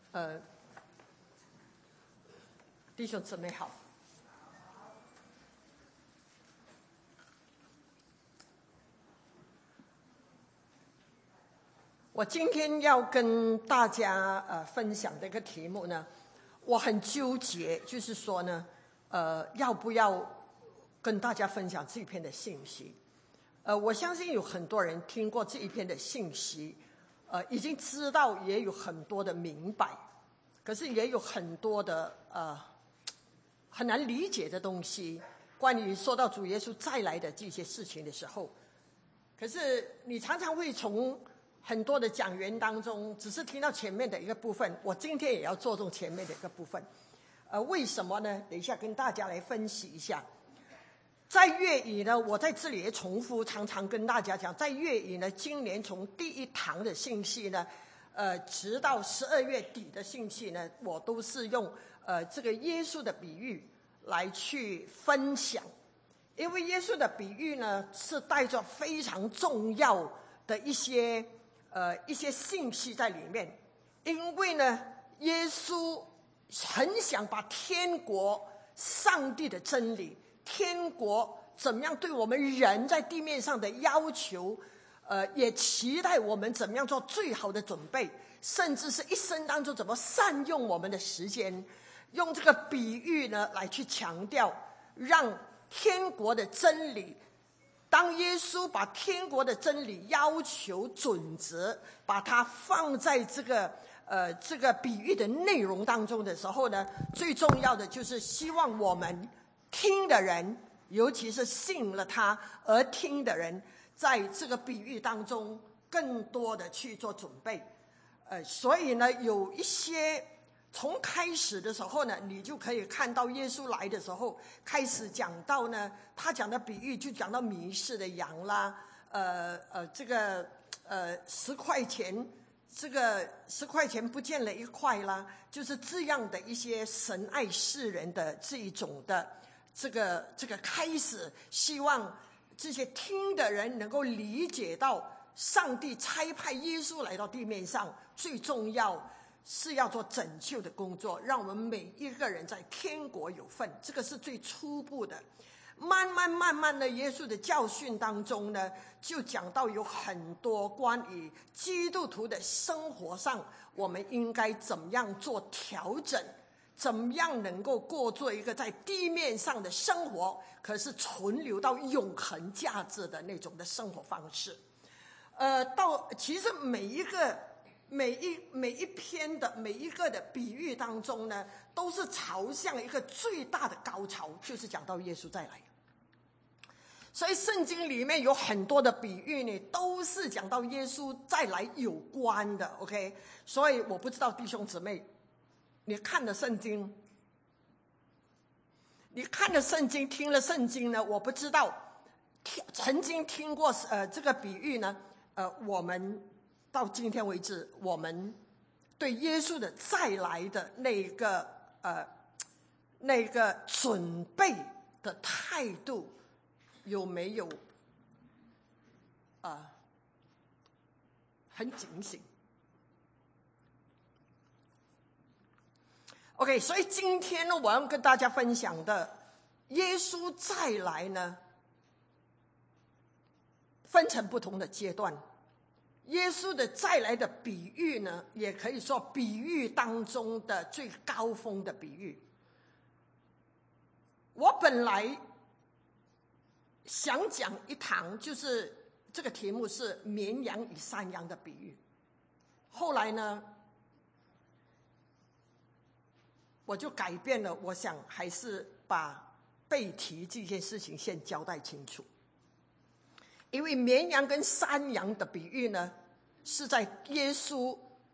弟兄姊妹好。我今天要跟大家分享的一个题目呢，我很纠结，就是说呢，要不要跟大家分享这一篇的信息？我相信有很多人听过这一篇的信息，已经知道，也有很多的明白，可是也有很多的很难理解的东西。关于说到主耶稣再来的这些事情的时候，可是你常常会从很多的讲员当中只是听到前面的一个部分，我今天也要着重前面的一个部分。为什么呢？等一下跟大家来分析一下。在粤语呢，我在这里也重复，常常跟大家讲，在粤语呢，今年从第一堂的信息呢，直到12月底的信息呢，我都是用这个耶稣的比喻来去分享，因为耶稣的比喻呢是带着非常重要的一些信息在里面。因为呢，耶稣很想把天国、上帝的真理、天国怎么样对我们人在地面上的要求，也期待我们怎么样做最好的准备，甚至是一生当中怎么善用我们的时间，用这个比喻呢来去强调，让天国的真理，当耶稣把天国的真理要求准则把它放在这个比喻的内容当中的时候呢，最重要的就是希望我们听的人，尤其是信了他而听的人，在这个比喻当中更多的去做准备。所以呢，有一些从开始的时候呢，你就可以看到耶稣来的时候开始讲到呢，他讲的比喻就讲到迷失的羊啦，这个10块钱，这个10块钱不见了1块啦，就是这样的一些神爱世人的这一种的这个开始，希望这些听的人能够理解到，上帝差派耶稣来到地面上，最重要是要做拯救的工作，让我们每一个人在天国有份，这个是最初步的。慢慢的，耶稣的教训当中呢，就讲到有很多关于基督徒的生活上，我们应该怎么样做调整，怎么样能够过做一个在地面上的生活，可是存留到永恒价值的那种的生活方式。其实每一篇的每一个的比喻当中呢，都是朝向一个最大的高潮，就是讲到耶稣再来。所以圣经里面有很多的比喻呢，都是讲到耶稣再来有关的。 OK， 所以我不知道弟兄姊妹，你看了圣经，听了圣经呢，我不知道曾经听过这个比喻呢，我们到今天为止，我们对耶稣的再来的那个准备的态度有没有很警醒？ OK， 所以今天呢，我要跟大家分享的耶稣再来呢，分成不同的阶段。耶稣的再来的比喻呢，也可以说比喻当中的最高峰的比喻。我本来想讲一堂，就是这个题目是绵羊与山羊的比喻，后来呢，我就改变了，我想还是把背题这件事情先交代清楚。因为绵羊跟山羊的比喻呢，是在耶稣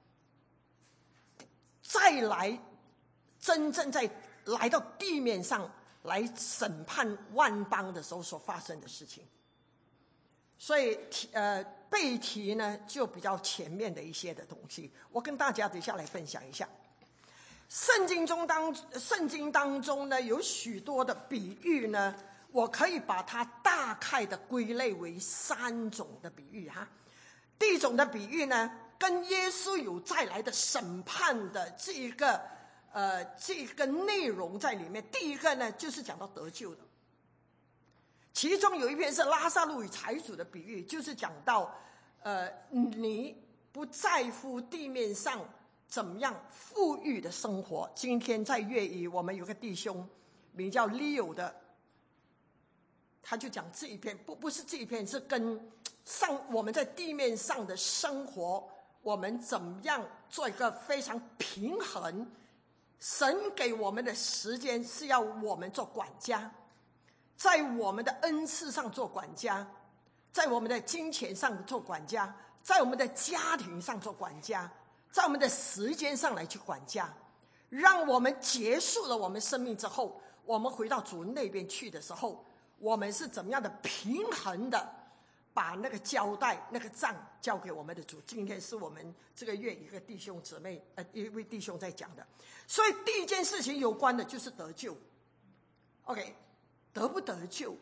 再来真正在来到地面上来审判万邦的时候所发生的事情。所以背题呢就比较前面的一些的东西，我跟大家等一下来分享一下。圣经当中呢，有许多的比喻呢，我可以把它大概的归类为3种的比喻哈。第一种的比喻呢， 跟耶稣有再来的审判的这个内容在里面。第一个呢，就是讲到得救的，其中有一篇是拉撒路与财主的比喻，就是讲到你不在乎地面上怎么样富裕的生活。今天在粤语我们有个弟兄名叫 Leo 的，他就讲这一篇，不是这一篇，是跟我们在地面上的生活，我们怎么样做一个非常平衡。神给我们的时间是要我们做管家，在我们的恩赐上做管家，在我们的金钱上做管家，在我们的家庭上做管家，在我们的时间上来去管家，让我们结束了我们生命之后，我们回到主那边去的时候，我们是怎么样的平衡的把那个交代那个账交给我们的主。今天是我们这个月一个弟兄姊妹一位弟兄在讲的。所以第一件事情有关的就是得救。 OK， 得不得救，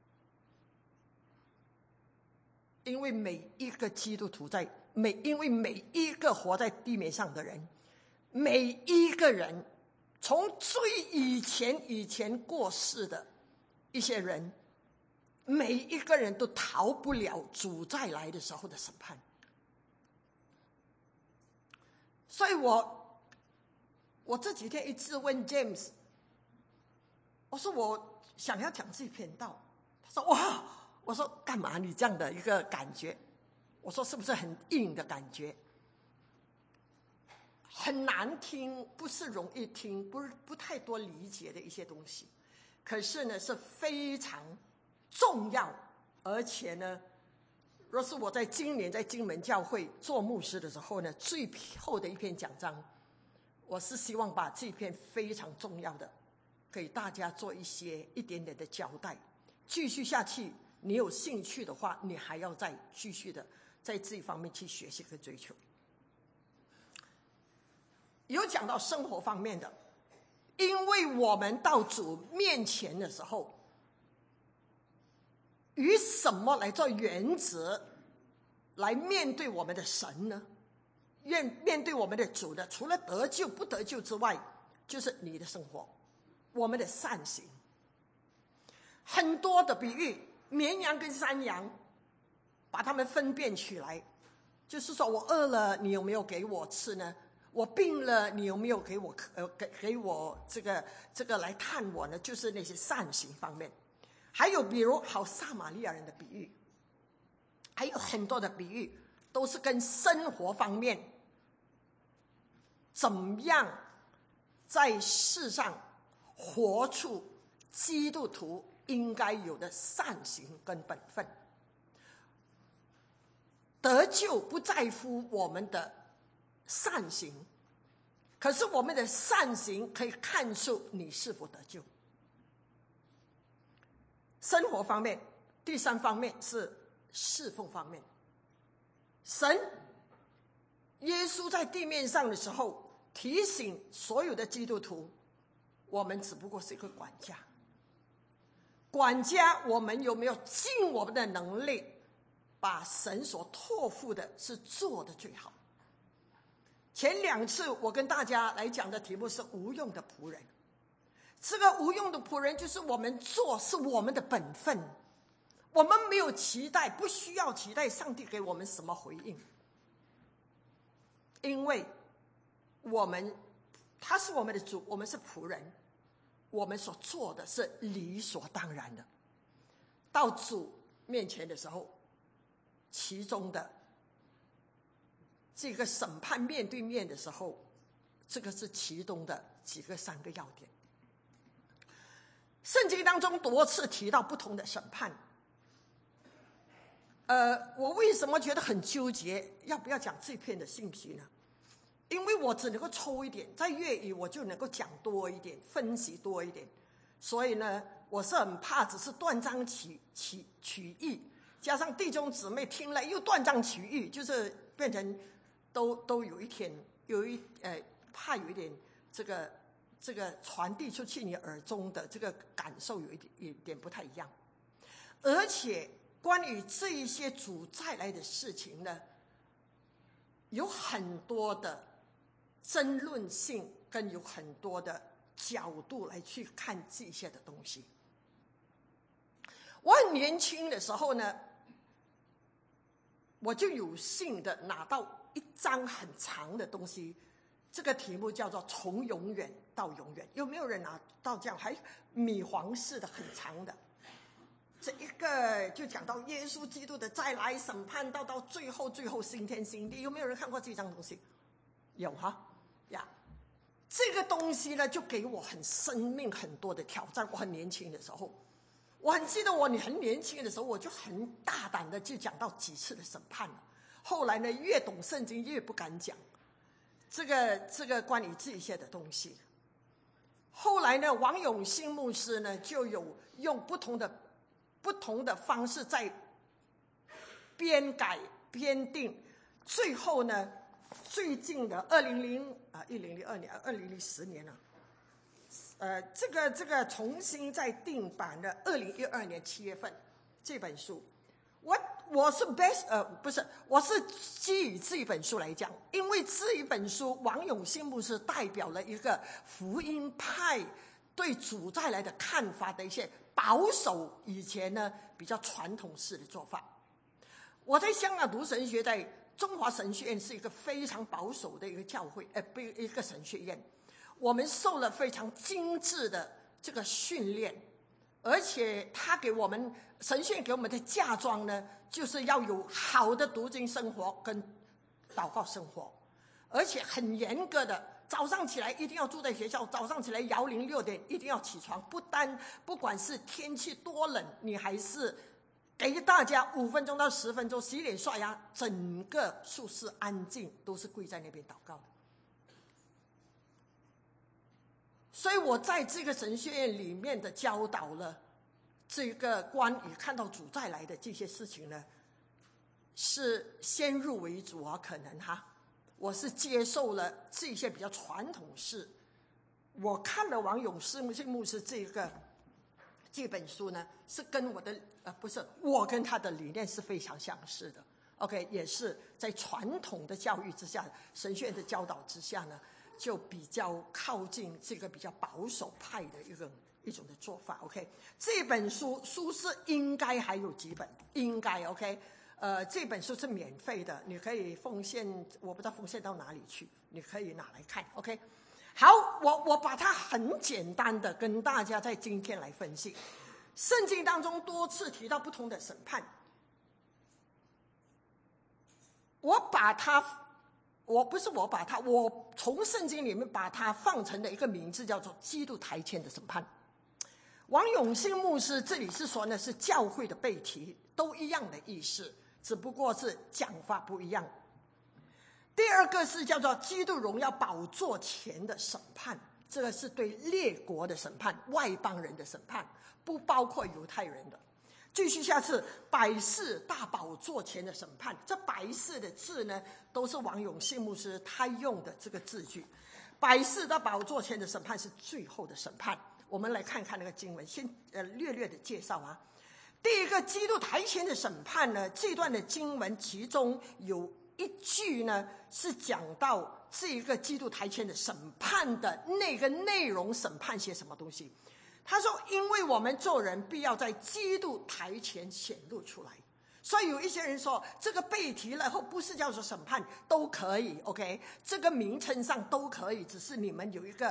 因为每一个基督徒因为每一个活在地面上的人，每一个人从最以前过世的一些人，每一个人都逃不了主再来的时候的审判。所以我这几天一直问 James， 我说我想要讲这篇道，他说哇，我说干嘛你这样的一个感觉？我说是不是很硬的感觉？很难听，不是容易听，不太多理解的一些东西，可是呢是非常重要。而且呢，若是我在今年在金门教会做牧师的时候呢，最后的一篇讲章，我是希望把这篇非常重要的给大家做一点点的交代。继续下去，你有兴趣的话，你还要再继续的在这一方面去学习和追求。有讲到生活方面的，因为我们到主面前的时候，以什么来做原则来面对我们的神呢？面对我们的主呢？除了得救不得救之外，就是你的生活，我们的善行。很多的比喻，绵羊跟山羊，把它们分辨起来，就是说我饿了，你有没有给我吃呢？我病了，你有没有给我这个来看我呢？就是那些善行方面。还有比如好撒玛利亚人的比喻，还有很多的比喻都是跟生活方面怎么样在世上活出基督徒应该有的善行跟本分。得救不在乎我们的善行，可是我们的善行可以看出你是否得救。生活方面，第三方面是侍奉方面。神耶稣在地面上的时候提醒所有的基督徒，我们只不过是一个管家。管家，我们有没有尽我们的能力把神所托付的是做得最好？前两次我跟大家来讲的题目是无用的仆人。这个无用的仆人就是我们做是我们的本分，我们没有期待，不需要期待上帝给我们什么回应，因为他是我们的主，我们是仆人，我们所做的是理所当然的。到主面前的时候，其中的这个审判面对面的时候，这个是其中的3个要点。圣经当中多次提到不同的审判。我为什么觉得很纠结，要不要讲这篇的信息呢？因为我只能够抽一点，在粤语我就能够讲多一点，分析多一点，所以呢，我是很怕只是断章取义，加上弟兄姊妹听了又断章取义，就是变成都有一天怕有一点这个传递出去你耳中的这个感受有一点不太一样。而且关于这一些主再来的事情呢， 有很多的争论性，跟有很多的角度来去看这些的东西。我很年轻的时候呢，我就有幸的拿到一张很长的东西，这个题目叫做从永远到永远。有没有人拿到这样还米黄色的很长的？这一个就讲到耶稣基督的再来审判，到最后新天新地。有没有人看过这张东西？有哈呀。这个东西呢，就给我很生命很多的挑战。我很年轻的时候，我很记得我很年轻的时候，我就很大胆的就讲到几次的审判了。后来呢，越懂圣经越不敢讲这个关于这些的东西。后来呢，王永信牧师呢就有用不同的方式在编改编定，最后呢，最近的2002年2010年了，这个重新再定版的2012年7月份这本书，我是我是基于这一本书来讲，因为这一本书王永信牧师代表了一个福音派对主再来的看法的一些保守，以前呢比较传统式的做法。我在香港读神学，在中华神学院是一个非常保守的一个教会，一个神学院，我们受了非常精致的这个训练，而且他给我们神学院给我们的嫁妆呢，就是要有好的读经生活跟祷告生活，而且很严格的，早上起来一定要住在学校，早上起来摇铃6点一定要起床，不管是天气多冷，你还是给大家5分钟到10分钟洗脸刷牙，整个宿舍安静，都是跪在那边祷告的。所以我在这个神学院里面的教导了这个关于看到主再来的这些事情呢，是先入为主啊，可能我是接受了这些比较传统式。我看了王永信牧师这本书呢，是跟我跟他的理念是非常相似的。OK， 也是在传统的教育之下，神学院的教导之下呢，就比较靠近这个比较保守派的一种的做法。OK， 这本书是应该还有几本，应该 OK。这本书是免费的，你可以奉献，我不知道奉献到哪里去，你可以拿来看。OK， 好，我把它很简单的跟大家在今天来分析。圣经当中多次提到不同的审判，我从圣经里面把它放成的一个名字叫做基督台前的审判。王永信牧师这里是说呢，是教会的背题，都一样的意思，只不过是讲法不一样。第二个是叫做基督荣耀宝座前的审判，这个是对列国的审判，外邦人的审判，不包括犹太人的。继续下次百世大宝座前的审判，这百世的字呢，都是王永信牧师他用的这个字句。百世大宝座前的审判是最后的审判。我们来看看那个经文，先略的介绍啊。第一个基督台前的审判呢，这段的经文其中有一句呢，是讲到这个基督台前的审判的那个内容，审判些什么东西。他说因为我们做人必要在基督台前显露出来，所以有一些人说这个被提了后不是叫做审判都可以 OK， 这个名称上都可以，只是你们有一个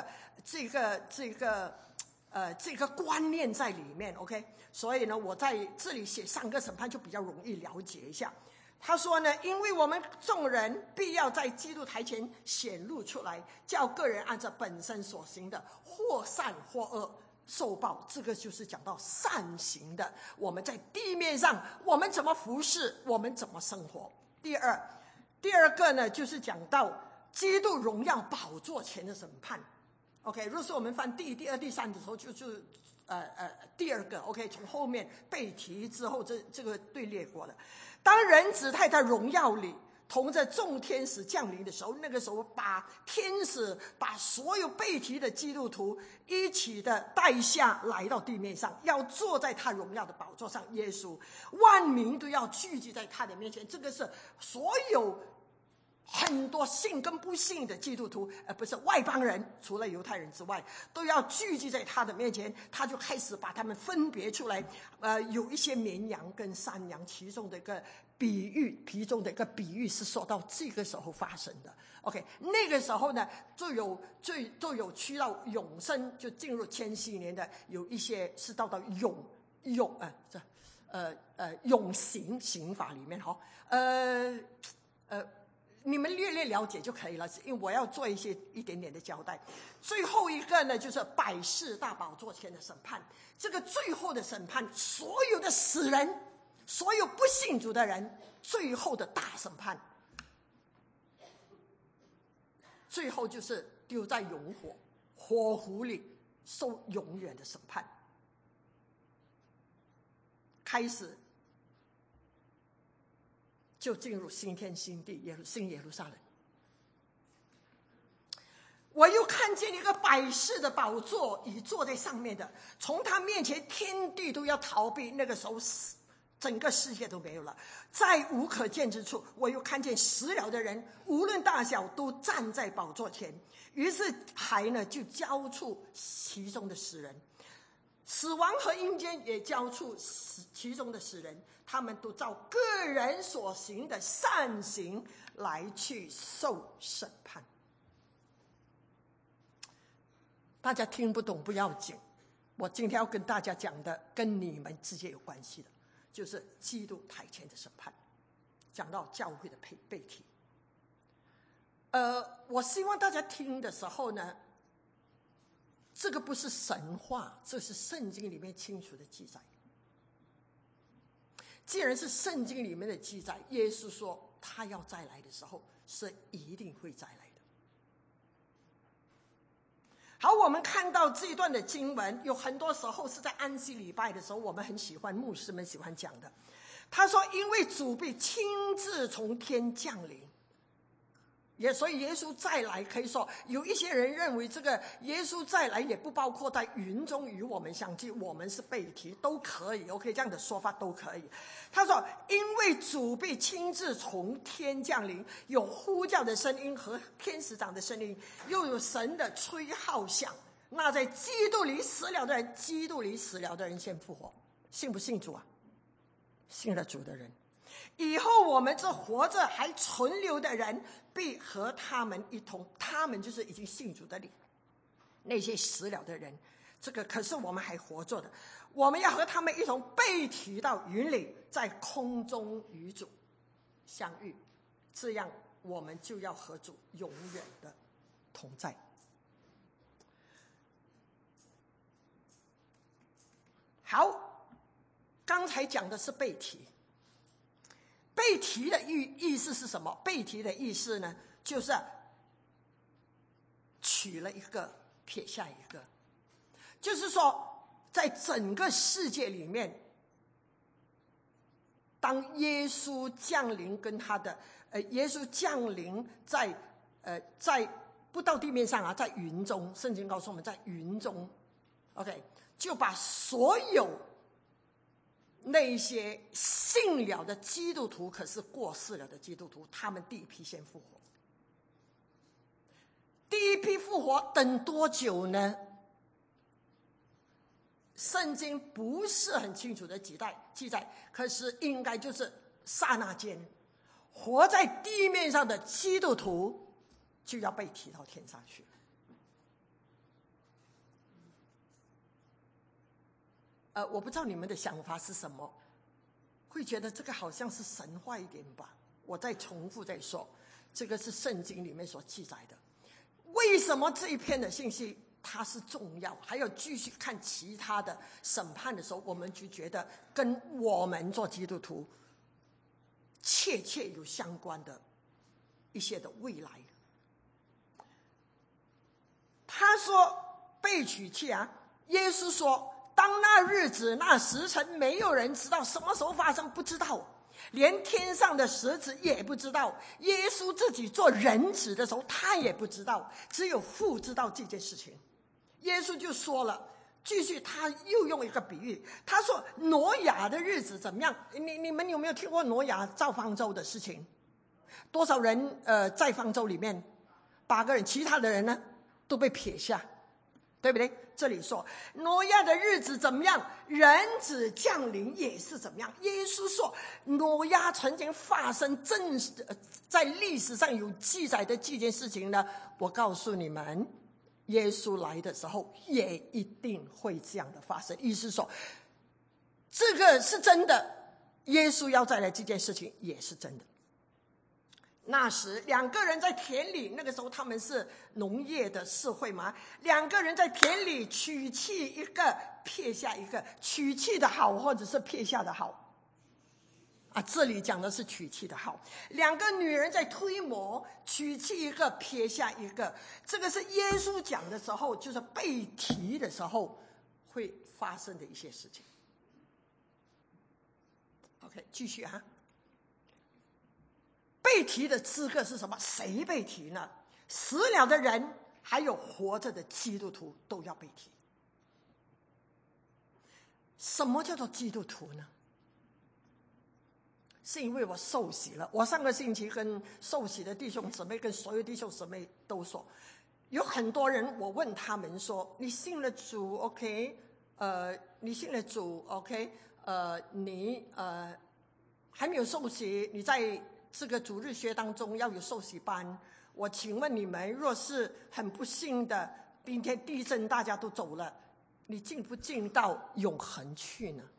这个观念在里面 OK。 所以呢，我在这里写3个审判就比较容易了解一下。他说呢，因为我们众人必要在基督台前显露出来，叫个人按照本身所行的或善或恶受报。这个就是讲到善行的，我们在地面上我们怎么服侍，我们怎么生活。第二个呢，就是讲到基督荣耀宝座前的审判。 OK， 如果是我们翻第2、第3的时候，就是第二个 OK， 从后面被提之后，这个对列国的。当人子在他荣耀里同着众天使降临的时候，那个时候把天使把所有被提的基督徒一起的带下来到地面上，要坐在他荣耀的宝座上。耶稣万民都要聚集在他的面前，这个是所有很多信跟不信的基督徒，不是外邦人，除了犹太人之外，都要聚集在他的面前，他就开始把他们分别出来。有一些绵羊跟山羊，其中的一个比喻是说到这个时候发生的。OK， 那个时候呢，就有去到永生，就进入1000年的，有一些是到永刑法里面哈，你们略了解就可以了，因为我要做一点点的交代。最后一个呢，就是百世大宝座前的审判。这个最后的审判，所有的死人，所有不信主的人，最后的大审判，最后就是丢在永火湖里受永远的审判。开始就进入新天新地，新耶路撒冷。我又看见一个百世的宝座，已坐在上面的，从他面前天地都要逃避。那个时候整个世界都没有了，在无可见之处，我又看见死了的人，无论大小，都站在宝座前。于是海呢就交出其中的死人，死亡和阴间也交出其中的死人，他们都照个人所行的善行来去受审判。大家听不懂不要紧，我今天要跟大家讲的跟你们之间有关系的，就是基督台前的审判，讲到教会的背题。我希望大家听的时候呢，这个不是神话，这是圣经里面清楚的记载。既然是圣经里面的记载，耶稣说他要再来的时候是一定会再来的。好，我们看到这一段的经文，有很多时候是在安息礼拜的时候，我们很喜欢，牧师们喜欢讲的。他说因为主必亲自从天降临，所以耶稣再来，可以说有一些人认为这个耶稣再来也不包括在云中与我们相聚，我们是被提，都可以 OK， 这样的说法都可以。他说因为主必亲自从天降临，有呼叫的声音和天使长的声音，又有神的吹号响，那在基督里死了的人，基督里死了的人先复活。信不信主啊？信了主的人，以后我们这活着还存留的人必和他们一同，他们就是已经信主的里，那些死了的人，这个可是我们还活着的，我们要和他们一同被提到云里，在空中与主相遇，这样我们就要和主永远的同在。好，刚才讲的是被提。被提的意思是什么？被提的意思呢，就是取了一个撇下一个，就是说在整个世界里面，当耶稣降临跟他的耶稣降临在不到地面上啊，在云中，圣经告诉我们在云中 OK， 就把所有那些信了的基督徒，可是过世了的基督徒，他们第一批先复活。第一批复活等多久呢？圣经不是很清楚的记载，可是应该就是刹那间，活在地面上的基督徒就要被提到天上去。我不知道你们的想法是什么，会觉得这个好像是神话一点吧？我再重复再说，这个是圣经里面所记载的。为什么这一篇的信息它是重要？还有继续看其他的审判的时候，我们就觉得跟我们做基督徒切切有相关的一些的未来。他说被取去啊，耶稣说当那日子那时辰，没有人知道什么时候发生，不知道，连天上的使者也不知道，耶稣自己做人子的时候他也不知道，只有父知道这件事情。耶稣就说了，继续他又用一个比喻，他说挪亚的日子怎么样？你们有没有听过挪亚造方舟的事情？ 多少人在方舟里面，8个人，其他的人呢都被撇下，对不对？这里说挪亚的日子怎么样，人子降临也是怎么样。耶稣说挪亚曾经发生真实在历史上有记载的这件事情呢，我告诉你们，耶稣来的时候也一定会这样的发生。意思说这个是真的，耶稣要再来这件事情也是真的。那时2个人在田里，那个时候他们是农业的社会嘛，2个人在田里取去一个撇下一个，取去的好或者是撇下的好啊，这里讲的是取去的好。2个女人在推磨，取去一个撇下一个，这个是耶稣讲的时候，就是被提的时候会发生的一些事情。 OK， 继续啊。被提的资格是什么？谁被提呢？死了的人还有活着的基督徒都要被提。什么叫做基督徒呢？是因为我受洗了。我上个星期跟受洗的弟兄姊妹，跟所有弟兄姊妹都说，有很多人，我问他们说，你信了主 OK， 你信了主 OK， 你还没有受洗，你在这个主日学当中要有受洗班。我请问你们，若是很不幸的明天地震大家都走了，你进不进到永恒去呢？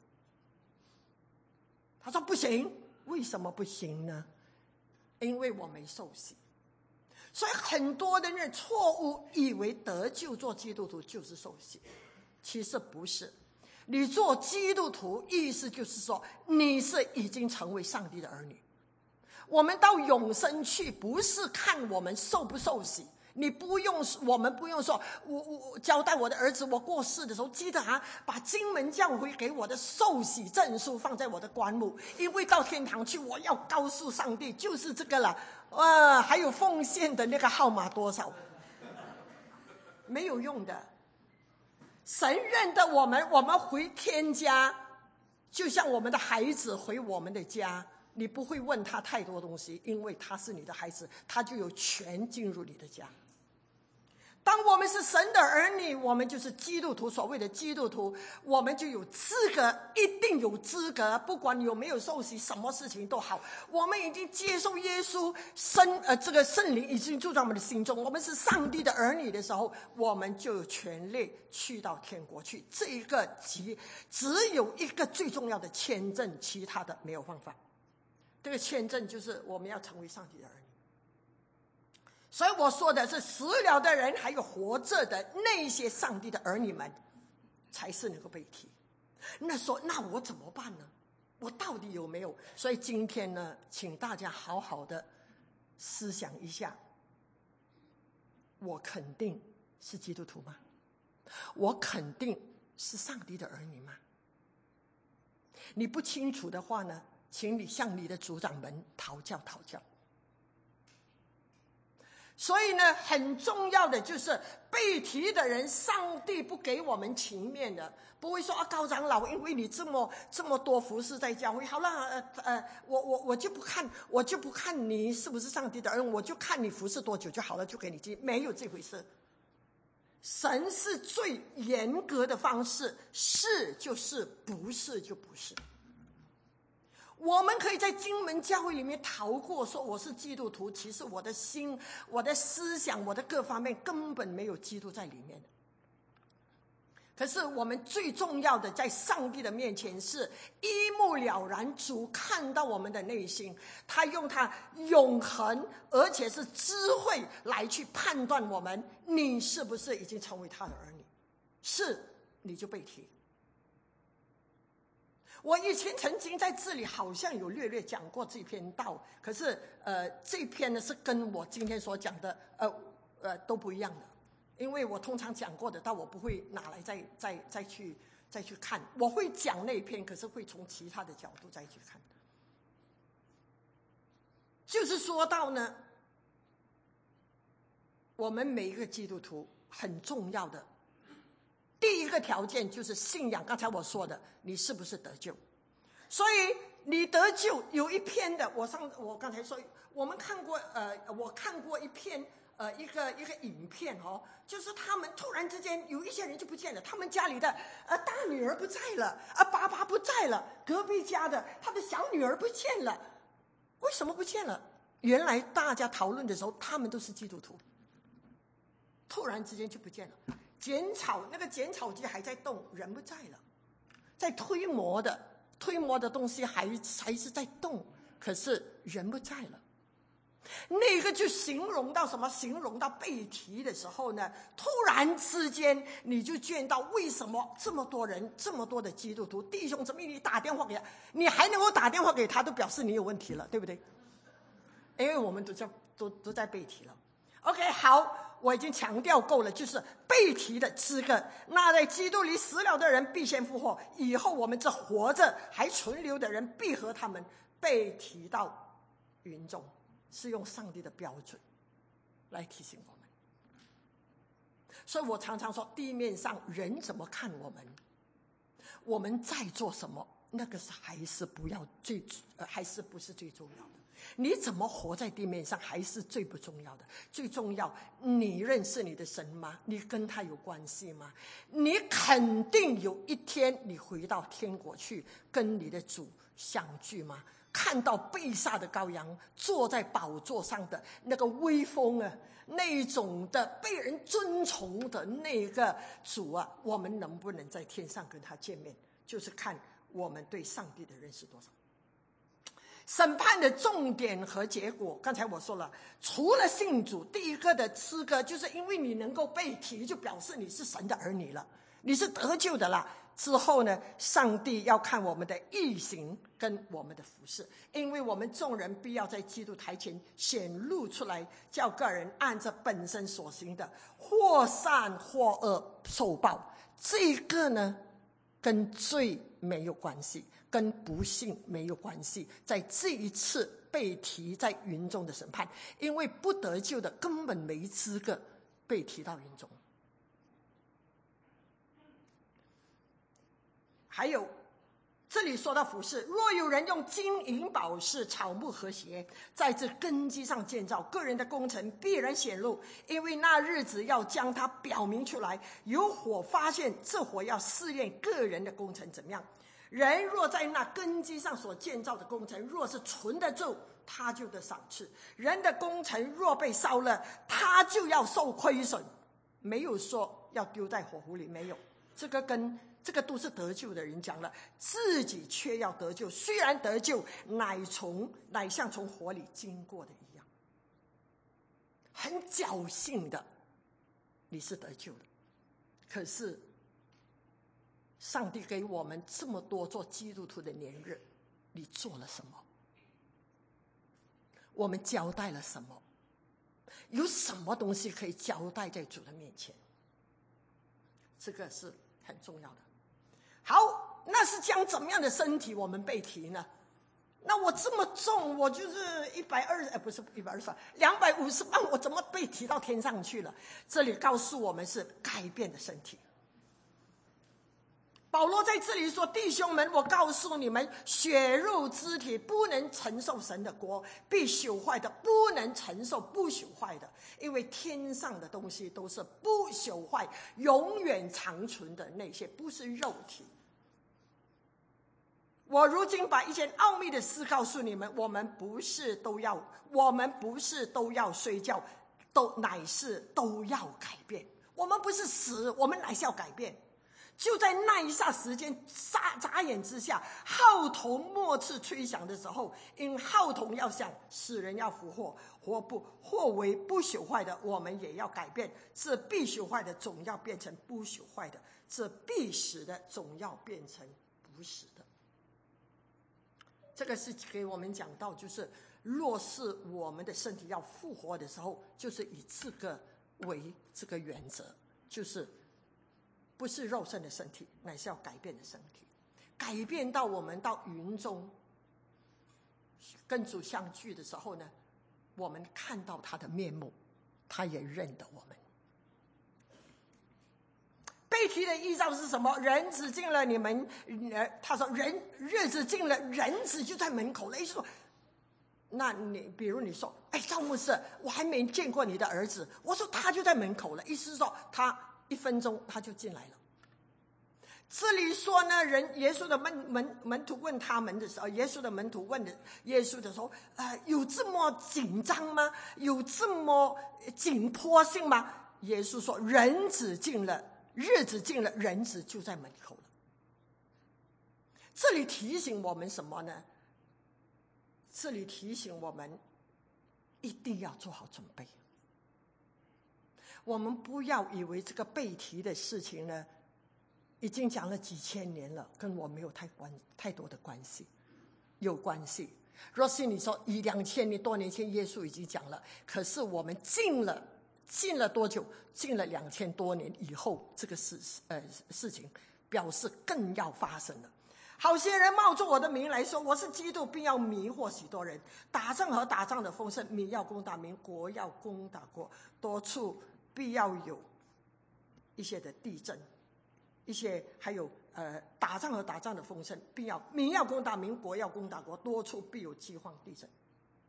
他说不行。为什么不行呢？因为我没受洗。所以很多的人错误以为得救做基督徒就是受洗，其实不是。你做基督徒意思就是说你是已经成为上帝的儿女。我们到永生去不是看我们受不受洗，我们不用说我交代我的儿子，我过世的时候记得把金门教会给我的受洗证书放在我的棺木，因为到天堂去我要告诉上帝就是这个了。还有奉献的那个号码多少，没有用的。神认得我们回天家，就像我们的孩子回我们的家，你不会问他太多东西，因为他是你的孩子，他就有权进入你的家。当我们是神的儿女，我们就是基督徒，所谓的基督徒，我们就有资格，一定有资格，不管有没有受洗，什么事情都好，我们已经接受耶稣这个圣灵已经住在我们的心中，我们是上帝的儿女的时候，我们就有权利去到天国去。这一个只有一个最重要的签证，其他的没有办法。这个签证就是我们要成为上帝的儿女。所以我说的是死了的人还有活着的那些上帝的儿女们才是能够被提。那我怎么办呢？我到底有没有？所以今天呢，请大家好好的思想一下，我肯定是基督徒吗？我肯定是上帝的儿女吗？你不清楚的话呢，请你向你的族长们讨教。所以呢，很重要的就是被提的人，上帝不给我们情面的，不会说高长老，因为你这么多服侍在教会，好了，我就不看你是不是上帝的儿女，我就看你服侍多久就好了，就给你进，没有这回事。神是最严格的方式，是就是，不是就不是。我们可以在金门教会里面逃过说我是基督徒，其实我的心、我的思想、我的各方面根本没有基督在里面。可是我们最重要的在上帝的面前是一目了然，主看到我们的内心，他用他永恒而且是智慧来去判断我们，你是不是已经成为他的儿女，是你就被提。我以前曾经在这里好像有略略讲过这篇道，可是这篇呢是跟我今天所讲的都不一样的，因为我通常讲过的道我不会拿来再去看，我会讲那篇，可是会从其他的角度再去看。就是说到呢，我们每一个基督徒很重要的第一个条件就是信仰，刚才我说的，你是不是得救？所以你得救有一篇的，我刚才说，我看过一篇一个影片哦，就是他们突然之间有一些人就不见了，他们家里的大女儿不在了，爸爸不在了，隔壁家的他的小女儿不见了，为什么不见了？原来大家讨论的时候，他们都是基督徒，突然之间就不见了。那个剪草机还在动，人不在了，在推磨的东西还是在动，可是人不在了。那个就形容到什么？形容到被提的时候呢，突然之间你就见到为什么这么多人，这么多的基督徒弟兄姊妹，你打电话给他，你还能够打电话给他，都表示你有问题了，对不对？因为我们都在被提了。OK， 好，我已经强调够了，就是被提的资格。那在基督里死了的人必先复活，以后我们这活着还存留的人必和他们被提到云中，是用上帝的标准来提醒我们。所以我常常说，地面上人怎么看我们，我们在做什么，那个还是不是最重要的。你怎么活在地面上还是最不重要的，最重要你认识你的神吗？你跟他有关系吗？你肯定有一天你回到天国去跟你的主相聚吗？看到被杀的羔羊坐在宝座上的那个威风啊，那种的被人尊崇的那个主啊，我们能不能在天上跟他见面，就是看我们对上帝的认识多少。审判的重点和结果，刚才我说了，除了信主，第一个的资格就是因为你能够被提，就表示你是神的儿女了，你是得救的了。之后呢，上帝要看我们的义行跟我们的服事，因为我们众人必要在基督台前显露出来，叫个人按着本身所行的，或善或恶受报。这个呢，跟罪没有关系，跟不幸没有关系。在这一次被提在云中的审判，因为不得救的根本没资格被提到云中。还有这里说到服事，若有人用金银宝石草木和鞋在这根基上建造，个人的工程必然显露，因为那日子要将它表明出来，有火发现，这火要试验个人的工程怎么样。人若在那根基上所建造的工程若是存得住，他就得赏赐；人的工程若被烧了，他就要受亏损。没有说要丢在火湖里，没有。这个都是得救的人讲了，自己却要得救，虽然得救，乃像从火里经过的一样，很侥幸的你是得救的。可是上帝给我们这么多做基督徒的年日，你做了什么？我们交代了什么？有什么东西可以交代在主的面前？这个是很重要的。好，那是将怎么样的身体我们被提呢？那我这么重，我就是不是120，250磅，我怎么被提到天上去了？这里告诉我们是改变的身体。保罗在这里说，弟兄们，我告诉你们，血肉之体不能承受神的国，必朽坏的不能承受不朽坏的，因为天上的东西都是不朽坏永远长存的，那些不是肉体。我如今把一件奥秘的事告诉你们，我们不是都要睡觉，乃是都要改变。我们不是死，我们乃是要改变。就在那一霎时间，眨眼之下，号筒末次吹响的时候，因号筒要响，使人要复活，或为不朽坏的，我们也要改变。这必朽坏的总要变成不朽坏的，这必死的总要变成不死的。这个是给我们讲到，就是若是我们的身体要复活的时候，就是以这个为这个原则，就是不是肉身的身体，乃是要改变的身体，改变到我们到云中跟主相聚的时候呢，我们看到他的面目，他也认得我们。被提提的预兆是什么？人子进了你们，他说日子进了，人子就在门口了。意思说，那你比如你说，哎，赵牧师，我还没见过你的儿子，我说他就在门口了。意思是说，他1分钟他就进来了。这里说呢，耶稣的门徒问他们的时候，耶稣的门徒问的耶稣的时候，有这么紧张吗？有这么紧迫性吗？耶稣说，人子进了，日子进了，人子就在门口了。这里提醒我们什么呢？这里提醒我们一定要做好准备。我们不要以为这个被提的事情呢，已经讲了几千年了，跟我没有太多的关系。有关系。若是你说2000多年前耶稣已经讲了，可是我们进了多久？进了2000多年以后，这个事情表示更要发生了。好些人冒着我的名来说我是基督，并要迷惑许多人。打仗和打仗的风声，民要攻打民，国要攻打国，多处必要有一些的地震，一些还有打仗和打仗的风声，民要攻打民，国要攻打国，多处必有饥荒地震。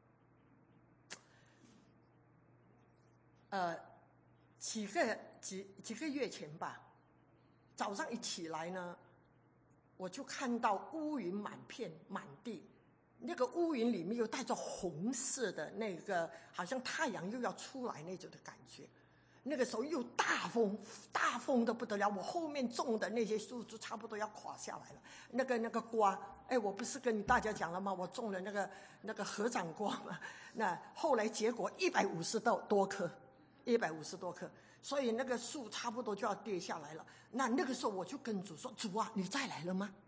几个月前吧，早上一起来呢，我就看到乌云满地，那个乌云里面又带着红色的那个，好像太阳又要出来那种的感觉。那个时候又大风的不得了，我后面种的那些树就差不多要垮下来了。那个瓜，我不是跟大家讲了吗？我种了那个合掌瓜嘛。那后来结果150多棵，150多棵，所以那个树差不多就要跌下来了。那个时候我就跟主说：“主啊，你再来了吗？”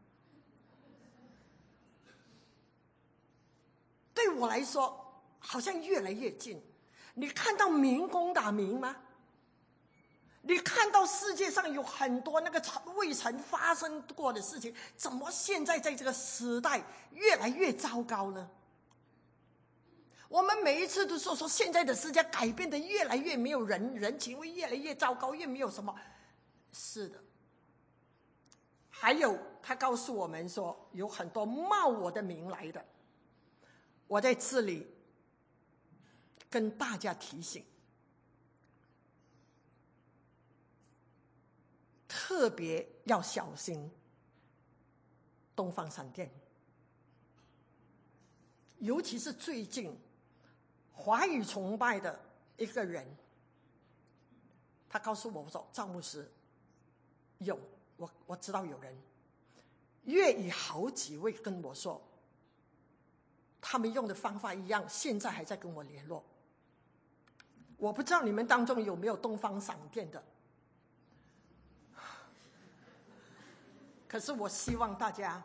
对我来说，好像越来越近。你看到民攻打民吗？你看到世界上有很多那个未曾发生过的事情，怎么现在在这个时代越来越糟糕呢？我们每一次都说现在的世界改变的越来越没有人情味，越来越糟糕，越没有什么。是的。还有他告诉我们说，有很多冒我的名来的。我在这里跟大家提醒，特别要小心东方闪电。尤其是最近华语崇拜的一个人，他告诉我说：“赵牧师，我知道有人约以好几位跟我说，他们用的方法一样，现在还在跟我联络。我不知道你们当中有没有东方闪电的，可是我希望大家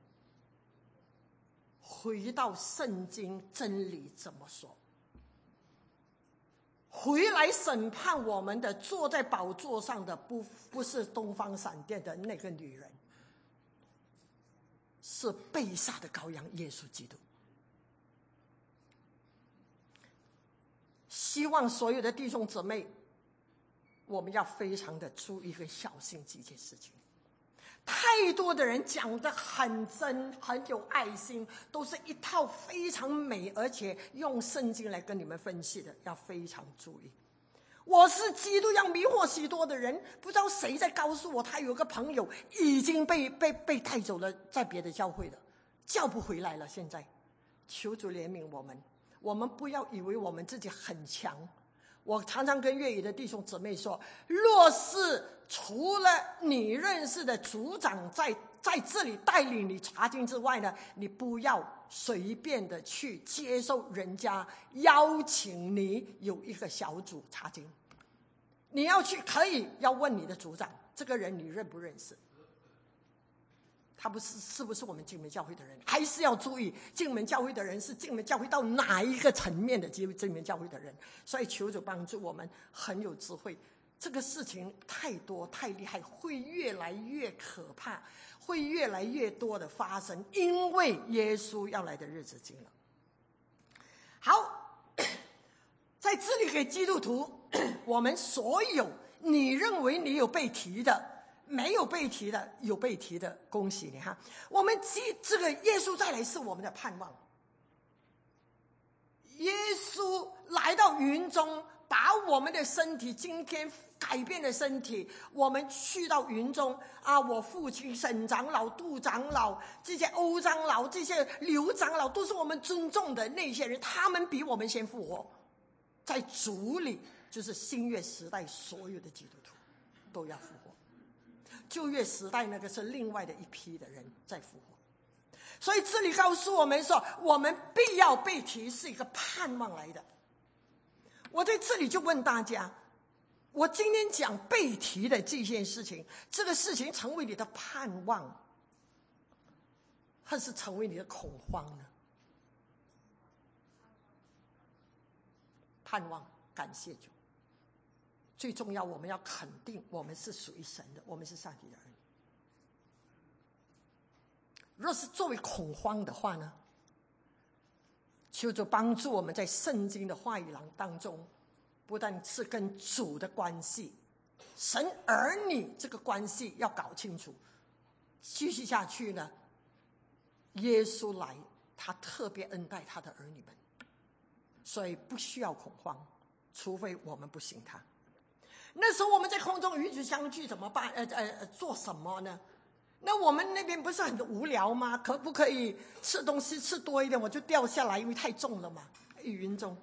回到圣经真理怎么说，回来审判我们的坐在宝座上的不是东方闪电的那个女人，是被杀的羔羊耶稣基督。希望所有的弟兄姊妹，我们要非常的注意和小心这件事情。太多的人讲得很真，很有爱心，都是一套非常美，而且用圣经来跟你们分析的，要非常注意。我是基督，要迷惑许多的人。不知道谁在告诉我，他有个朋友已经被带走了，在别的教会了，叫不回来了。现在求主怜悯我们不要以为我们自己很强。我常常跟粤语的弟兄姊妹说，若是除了你认识的组长在这里带领你查经之外呢，你不要随便的去接受人家邀请你有一个小组查经。你要去可以要问你的组长，这个人你认不认识，他是不是我们进门教会的人，还是要注意进门教会的人是进门教会到哪一个层面的进门教会的人。所以求主帮助我们很有智慧，这个事情太多太厉害，会越来越可怕，会越来越多的发生，因为耶稣要来的日子近了。好，在这里给基督徒，我们所有你认为你有被提的， 没有被提的，有被提的，恭喜你哈！我们这个耶稣再来是我们的盼望。耶稣来到云中，把我们的身体今天改变的身体，我们去到云中啊！我父亲沈长老、杜长老、这些欧长老、这些刘长老，都是我们尊重的那些人，他们比我们先复活，在主里，就是新约时代所有的基督徒都要复活。旧约时代那个是另外的一批的人在复活。所以这里告诉我们说，我们必要被提是一个盼望来的。我在这里就问大家，我今天讲被提的这件事情，这个事情成为你的盼望，还是成为你的恐慌呢？盼望，感谢主。最重要，我们要肯定我们是属于神的，我们是上帝的儿女。若是作为恐慌的话呢，求主帮助我们在圣经的话语当中，不但是跟主的关系，神儿女这个关系要搞清楚。继续下去呢，耶稣来，他特别恩待他的儿女们，所以不需要恐慌，除非我们不信他。那时候我们在空中与主相聚怎么办？做什么呢？那我们那边不是很无聊吗？可不可以吃东西吃多一点，我就掉下来，因为太重了嘛。云中，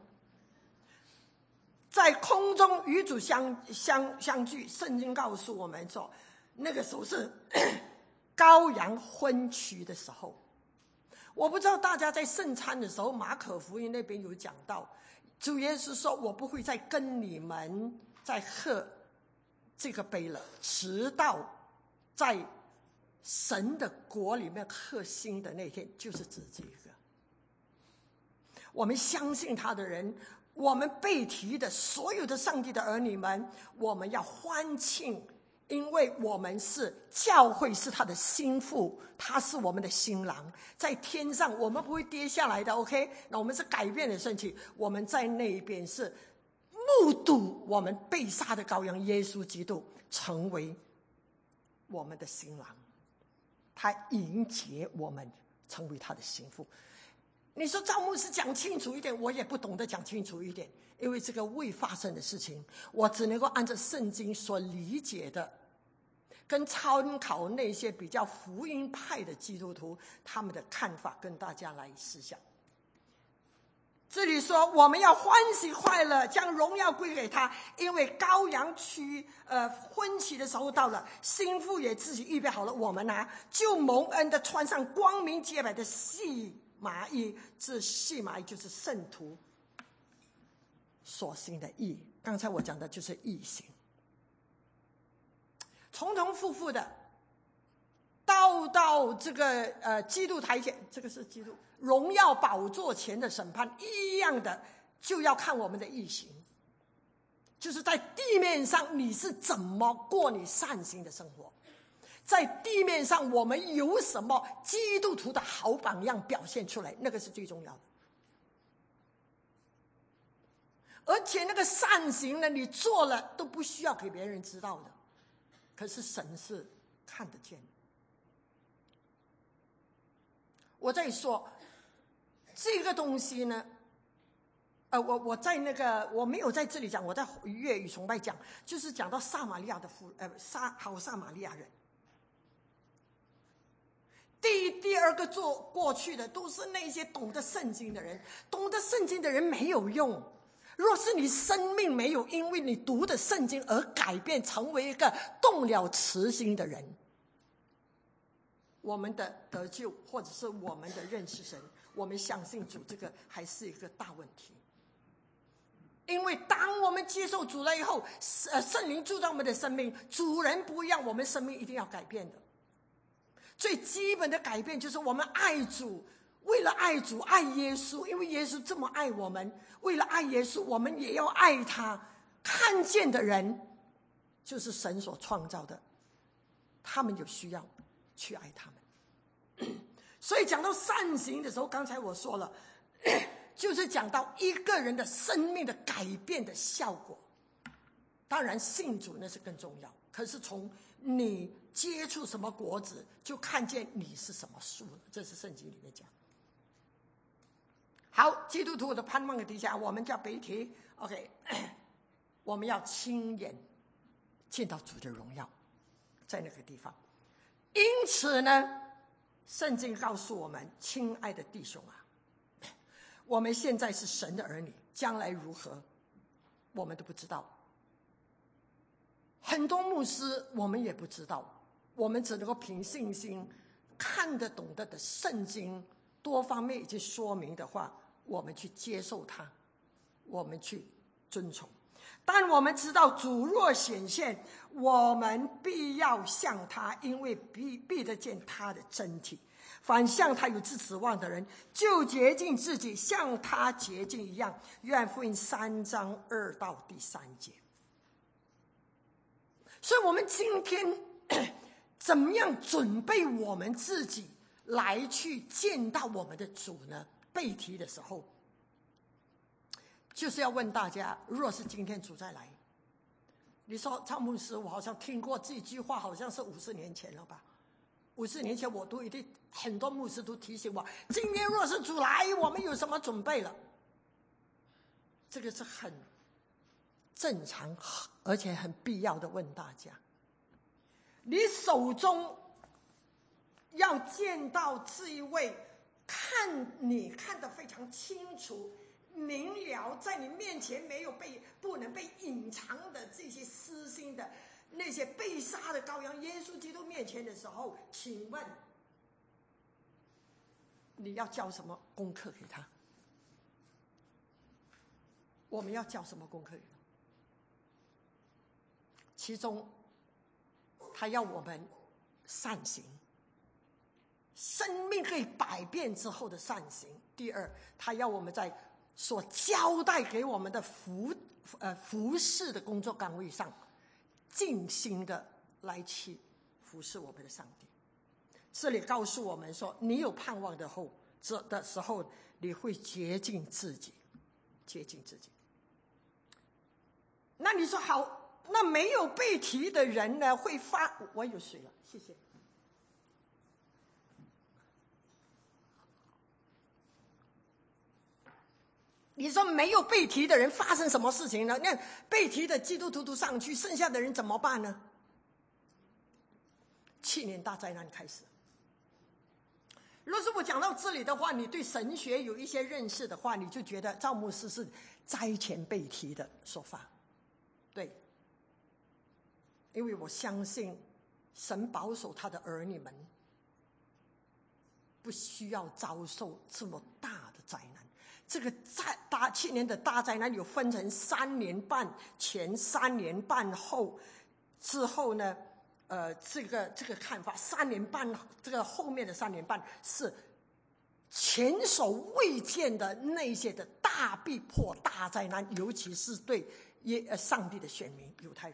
在空中与主相聚，圣经告诉我们说，那个时候是羔羊婚娶的时候。我不知道大家在圣餐的时候，马可福音那边有讲到，主耶稣说：“我不会再跟你们再喝这个杯了，直到在神的国里面喝新的那天。”就是指这个。我们相信他的人，我们被提的所有的上帝的儿女们，我们要欢庆，因为我们是教会，是他的心腹，他是我们的新郎，在天上我们不会跌下来的。 OK， 那我们是改变的身体，我们在那一边是目睹我们被杀的羔羊耶稣基督成为我们的新郎，他迎接我们成为他的心腹。你说赵牧师讲清楚一点，我也不懂得讲清楚一点，因为这个未发生的事情，我只能够按照圣经所理解的，跟参考那些比较福音派的基督徒他们的看法跟大家来思想。这里说我们要欢喜快乐，将荣耀归给他，因为羔羊婚期的时候到了，新妇也自己预备好了，我们就蒙恩的穿上光明洁白的细麻衣。这细麻衣就是圣徒所行的义，刚才我讲的就是义行，重重复复的到这个基督台前，这个是基督荣耀宝座前的审判一样的，就要看我们的义行，就是在地面上你是怎么过你善行的生活，在地面上我们有什么基督徒的好榜样表现出来，那个是最重要的。而且那个善行呢，你做了都不需要给别人知道的，可是神是看得见的。我在说这个东西呢，我在那个我没有在这里讲，我在粤语崇拜讲，就是讲到撒玛利亚的好撒玛利亚人。第二个过去的都是那些懂得圣经的人，懂得圣经的人没有用。若是你生命没有因为你读的圣经而改变，成为一个动了慈心的人，我们的得救或者是我们的认识神，我们相信主，这个还是一个大问题。因为当我们接受主了以后，圣灵住在我们的生命，主人不一样，我们生命一定要改变的。最基本的改变就是我们爱主，为了爱主爱耶稣，因为耶稣这么爱我们，为了爱耶稣我们也要爱他。看见的人就是神所创造的，他们有需要去爱他们。所以讲到善行的时候，刚才我说了，就是讲到一个人的生命的改变的效果。 当然信主那是更重要，可是从你接触什么果子，就看见你是什么树了，这是圣经里面讲。好，基督徒的盼望的底下，我们叫被提 OK 我们要亲眼见到主的荣耀，在那个地方。因此呢，圣经告诉我们，亲爱的弟兄啊，我们现在是神的儿女，将来如何我们都不知道。很多牧师我们也不知道，我们只能够凭信心看得懂的圣经多方面已经说明的话，我们去接受它，我们去遵从。但我们知道主若显现，我们必要向他，因为必得见他的真体。凡向他有之指望的人，就洁净自己，像他洁净一样。约翰福音3章2到第3节。所以我们今天怎么样准备我们自己来去见到我们的主呢？被提的时候，就是要问大家，若是今天主再来，你说张牧师，我好像听过这句话，好像是50年前了吧？50年前我都一定很多牧师都提醒我，今天若是主来，我们有什么准备了？这个是很正常而且很必要的问大家，你手中要见到这一位你看得非常清楚明了，在你面前不能被隐藏的这些私心的那些被杀的羔羊耶稣基督面前的时候，请问你要交什么功课给他？我们要交什么功课给他？其中他要我们善行，生命可以百变之后的善行。第二，他要我们在所交代给我们的服事的工作岗位上尽心的来去服侍我们的上帝。这里告诉我们说，你有盼望的时候，你会洁净自己，洁净自己。那你说好，那没有被提的人呢？我有水了，谢谢。你说没有被提的人发生什么事情呢？那被提的基督徒都上去，剩下的人怎么办呢？7年大灾难开始。若是我讲到这里的话，你对神学有一些认识的话，你就觉得赵牧师是灾前被提的说法。对，因为我相信神保守他的儿女们不需要遭受这么大的灾难。这个7年的大灾难有分成3年半前、3年半后。之后呢，这个看法，3年半这个后面的3年半是前所未见的那些的大逼迫、大灾难，尤其是对上帝的选民犹太人。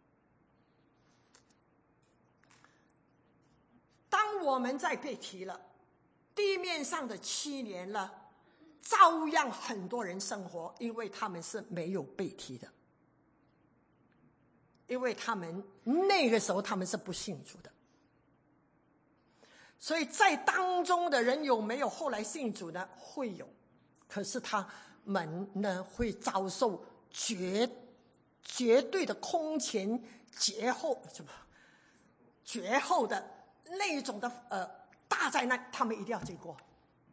当我们在被提了地面上的7年了，照样很多人生活，因为他们是没有被提的，因为他们那个时候他们是不信主的。所以在当中的人有没有后来信主呢？会有，可是他们呢会遭受绝对的空前绝后的那种的大灾难，他们一定要经过。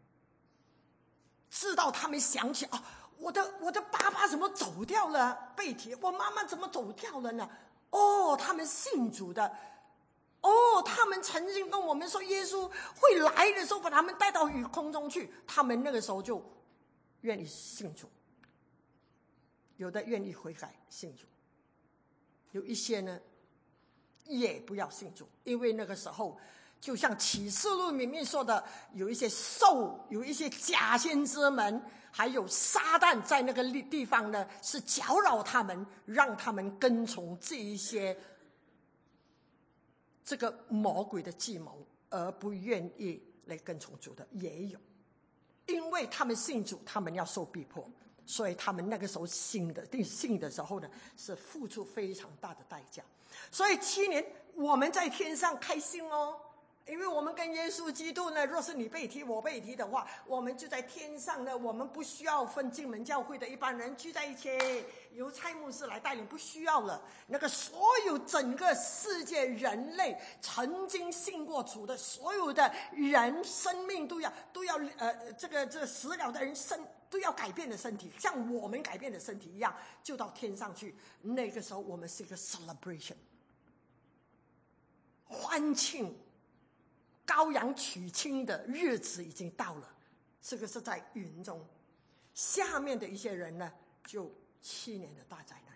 直到他们想起我的爸爸怎么走掉了？被提，我妈妈怎么走掉了呢？他们信主的，他们曾经跟我们说耶稣会来的时候把他们带到空中去，他们那个时候就愿意信主，有的愿意悔改信主，有一些呢也不要信主，因为那个时候就像启示录里面说的，有一些有一些假先知们，还有撒旦在那个地方呢，是搅扰他们，让他们跟从这一些这个魔鬼的计谋，而不愿意来跟从主的也有。因为他们信主，他们要受逼迫， 所以他们那个时候信的时候呢，是付出非常大的代价。所以7年我们在天上开心哦，因为我们跟耶稣基督呢，若是你被提我被提的话，我们就在天上呢，我们不需要分进门教会的一般人聚在一起，由蔡牧师来带领，不需要了。那个所有整个世界人类曾经信过主的所有的人，生命都要这个死了的人都要改变的身体，像我们改变的身体一样，就到天上去。那个时候我们是一个 celebration， 欢庆羔羊娶亲的日子已经到了，这个是在云中。下面的一些人呢，就7年的大灾难。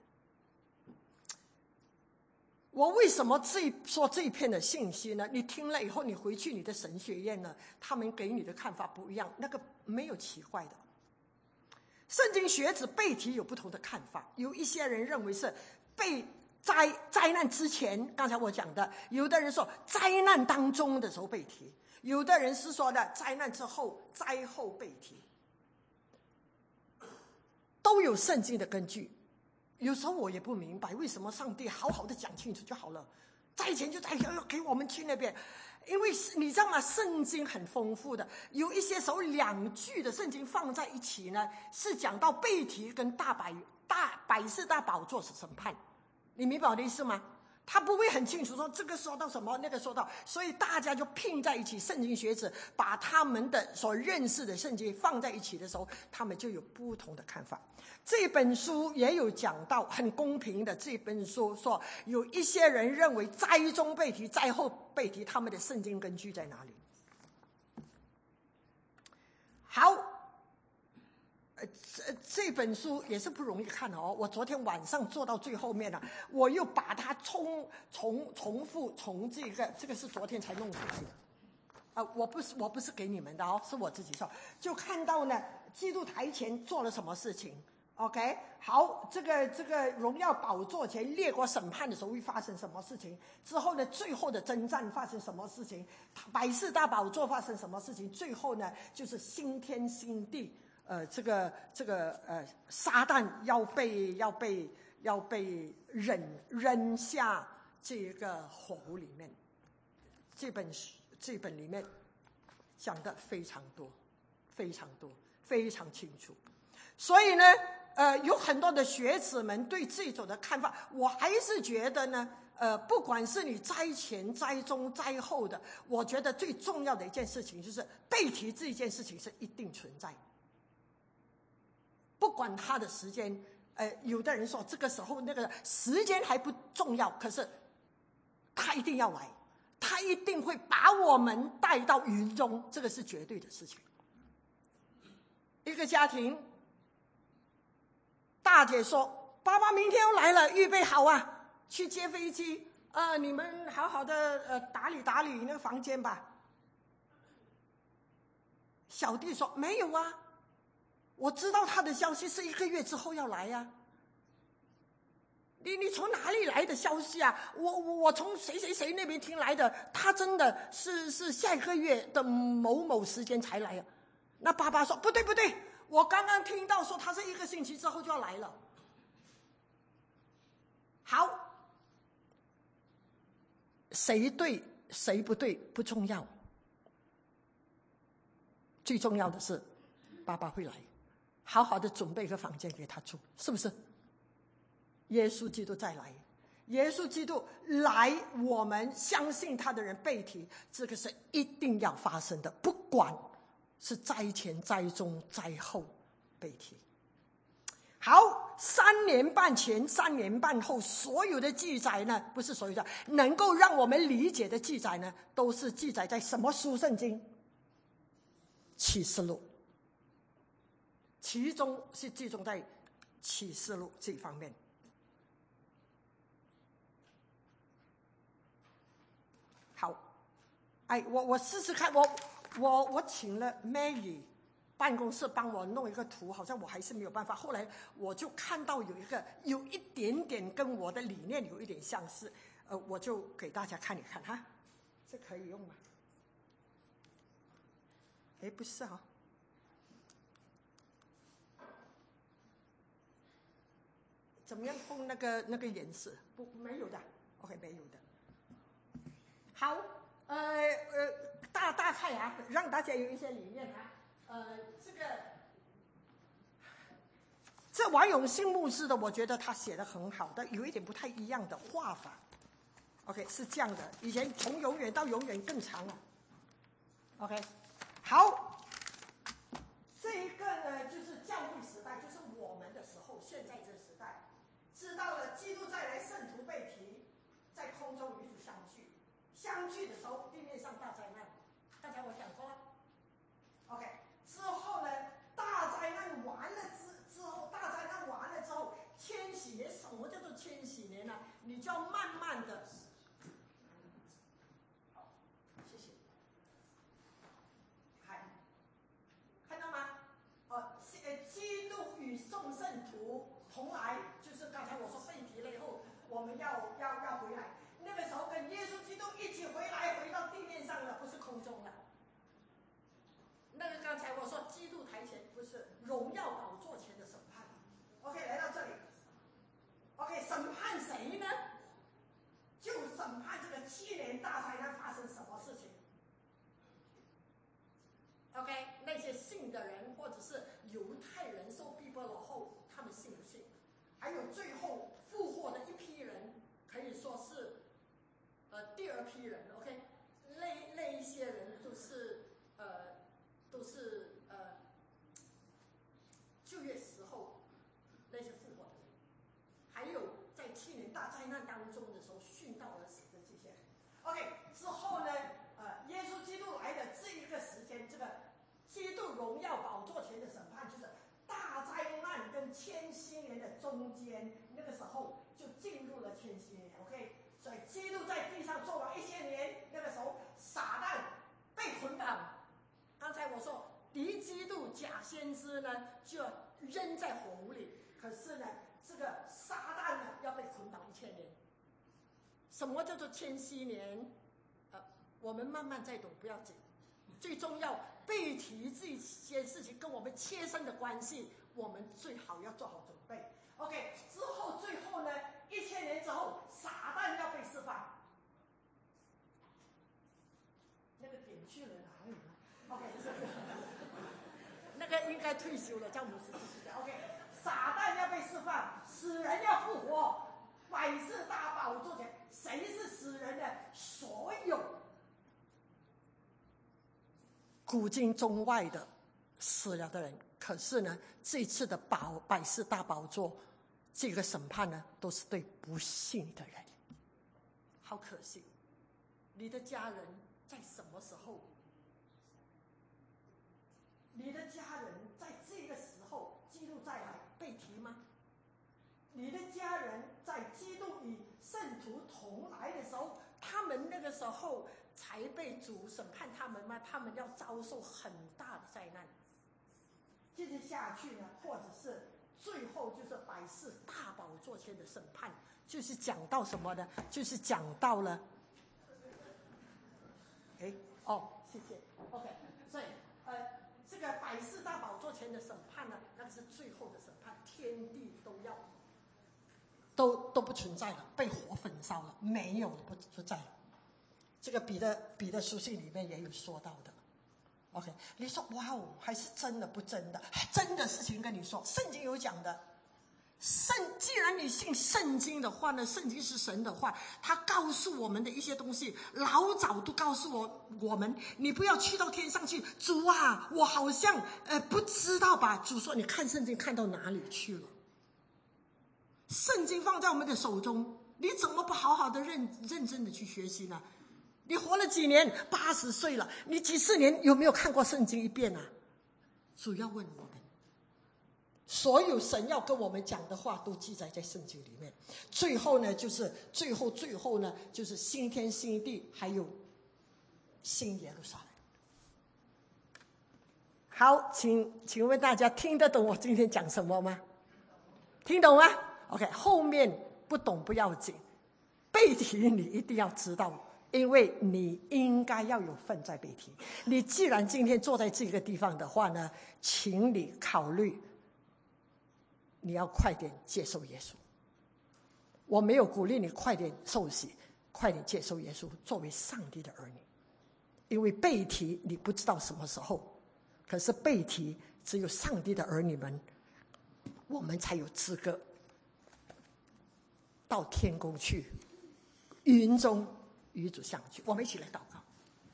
我为什么说这一篇的信息呢？你听了以后，你回去你的神学院呢，他们给你的看法不一样，那个没有奇怪的。圣经学子被提有不同的看法，有一些人认为是被灾难之前，刚才我讲的，有的人说灾难当中的时候被提，有的人是说的灾难之后灾后被提，都有圣经的根据。有时候我也不明白为什么上帝好好的讲清楚就好了，灾前就要给我们去那边。因为你知道吗，圣经很丰富的，有一些时候2句的圣经放在一起呢，是讲到被提跟百世大宝座是审判。你明白我的意思吗？他不会很清楚说这个说到什么，那个说到，所以大家就拼在一起。圣经学者把他们的所认识的圣经放在一起的时候，他们就有不同的看法。这本书也有讲到很公平的，这本书说有一些人认为灾中被提灾后被提，他们的圣经根据在哪里？好，这本书也是不容易看哦。我昨天晚上做到最后面了，我又把它重复从这个是昨天才弄出来的。我不是给你们的哦，是我自己说。就看到呢，基督台前做了什么事情 ？OK， 好，这个荣耀宝座前列国审判的时候会发生什么事情？之后呢，最后的征战发生什么事情？百世大宝座发生什么事情？最后呢，就是新天新地。撒旦要被扔下这个火湖里面。这本里面讲的非常多，非常多，非常清楚。所以呢，有很多的学子们对这种的看法，我还是觉得呢，不管是你灾前、灾中、灾后的，我觉得最重要的一件事情就是被提这一件事情是一定存在。不管他的时间，有的人说这个时候那个时间还不重要，可是他一定要来，他一定会把我们带到云中，这个是绝对的事情。一个家庭，大姐说：“爸爸明天要来了，预备好啊，去接飞机。你们好好的打理那个房间吧。”小弟说：“没有啊。”我知道他的消息是1个月之后要来呀。你从哪里来的消息啊？我从谁那边听来的，他真的是下1个月的某某时间才来啊。那爸爸说不对，我刚刚听到说他是1个星期之后就要来了。好，谁对谁不对不重要，最重要的是爸爸会来。好好的准备一个房间给他住，是不是？耶稣基督再来，耶稣基督来，我们相信他的人被提，这个是一定要发生的，不管是灾前、灾中、灾后被提。好，3年半前、3年半后，所有的记载呢，不是所有的能够让我们理解的记载呢，都是记载在什么书？圣经启示录。其中是集中在启示录这一方面。好，我试试看，我请了 Maggie 办公室帮我弄一个图，好像我还是没有办法。后来我就看到有一点点跟我的理念有一点相似，我就给大家看一看哈，这可以用吗？不是啊。 怎么样封那个颜色？不，没有的。OK， 没有的。好，大概啊，让大家有一些理念啊。这王永信牧师的，我觉得他写的很好，但有一点不太一样的画法。OK， 是这样的，以前从永远到永远更长了。OK， 好，这一个呢，就是教会时代，就是我们的时候，现在这个时代，知道了基督再来，圣徒被提，在空中与主相聚，相聚的时候，地面上大灾难。刚才我讲过了。OK， 之后呢，大灾难完了之后，千禧年，什么叫做千禧年呢？你就要慢慢的。基督与众圣徒同来，就是刚才我说被提了以后，我们要回来。那个时候跟耶稣基督一起回来，回到地面上了，不是空中了。那个刚才我说基督台前，不是荣耀宝座前的审判。OK， 来到这里。OK， 审判谁呢？就审判这个7年大灾难发生什么事情。OK， 那些信的人，或者是犹太人受逼迫了后，他们信不信？还有最后复活的一批人，可以说是第二批人。OK， 那一些人都是旧约时候那些复活的人，还有在7年大灾难当中的时候殉道而死的这些人。OK， 之后呢，耶稣基督来的这一个时间，这个基督荣耀宝座前的审判，就是大灾难跟千禧年的中间，那个时候就进入了千禧年。OK， 所以基督在地上做了1些年，那个时候撒旦被捆绑。刚才我说敌基督假先知呢，就要扔在火炉里。可是呢，这个撒旦呢要被捆绑1000年。什么叫做千禧年？我们慢慢再懂，不要紧。最重要，被提这些事情跟我们切身的关系，我们最好要做好准备。OK， 之后最后呢，1000年之后，撒旦要被释放。那个点去了哪里呢 ？OK， 那个应该退休了，叫牧师。OK， 撒旦要被释放，死人要复活，百世大宝座前，谁是死人的？所有古今中外的死了的人。可是呢，这次的百世大宝座这个审判呢，都是对不信的人。好可惜，你的家人在什么时候？你的家人在这个时候，基督再来被提吗？你的家人在基督与圣徒同来的时候，他们那个时候才被主审判他们吗？他们要遭受很大的灾难。接着下去呢，或者是最后就是百世大宝座前的审判，就是讲到什么呢？就是讲到了，谢谢 ，OK， 所以这个百世大宝座前的审判呢，那是最后的审判，天地都不存在了，被火焚烧了，没有了，不在了。这个彼得书信里面也有说到的。OK， 你说哇哦，还是真的不真的？真的事情跟你说，圣经有讲的。既然你信圣经的话呢，圣经是神的话，他告诉我们的一些东西，老早都告诉我们，你不要去到天上去。主啊，我好像不知道吧？主说，你看圣经看到哪里去了？圣经放在我们的手中，你怎么不好好的认真的去学习呢？你活了几年？80岁了，你几十年有没有看过圣经一遍啊？主要问我们，所有神要跟我们讲的话都记载在圣经里面。最后呢，就是最后呢，就是新天新地，还有新耶路撒冷。好，请问大家听得懂我今天讲什么吗？听懂吗 ？OK， 后面不懂不要紧，被提你一定要知道。因为你应该要有份在被提。你既然今天坐在这个地方的话呢，请你考虑，你要快点接受耶稣。 我没有鼓励你快点受洗，快点接受耶稣作为上帝的儿女，因为背题你不知道什么时候，可是背题只有上帝的儿女们，我们才有资格到天宫去，云中与主相聚。我们一起来祷告。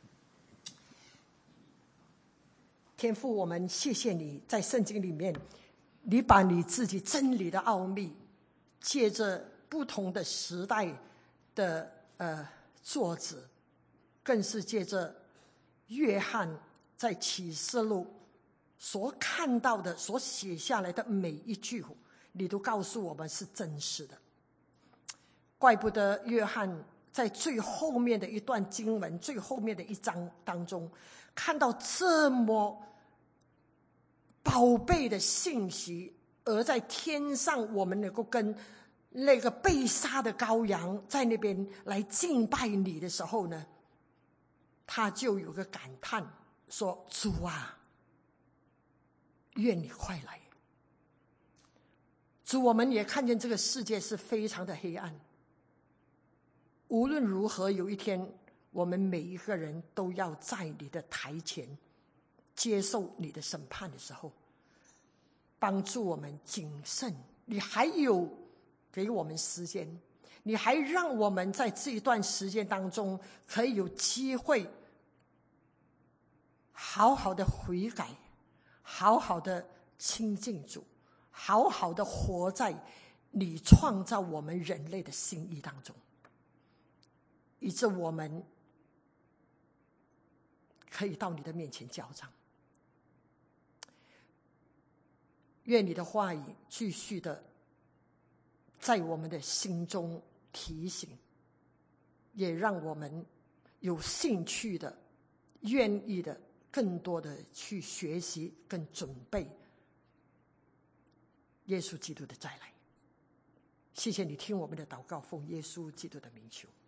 天父，我们谢谢你在圣经里面，你把你自己真理的奥秘，借着不同的时代的作者，更是借着约翰在启示录所看到的，所写下来的每一句，你都告诉我们是真实的。怪不得约翰在最后面的一段经文，最后面的一章当中，看到这么宝贝的信息，而在天上我们能够跟那个被杀的羔羊在那边来敬拜你的时候呢，他就有个感叹说：主啊，愿你快来。主，我们也看见这个世界是非常的黑暗，无论如何，有一天我们每一个人都要在你的台前接受你的审判的时候，帮助我们谨慎。你还有给我们时间，你还让我们在这一段时间当中可以有机会好好的悔改，好好的亲近主，好好的活在你创造我们人类的心意当中，以致我们可以到你的面前交账。愿你的话语继续的在我们的心中提醒，也让我们有兴趣的、愿意的更多的去学习跟准备耶稣基督的再来。谢谢你听我们的祷告，奉耶稣基督的名求。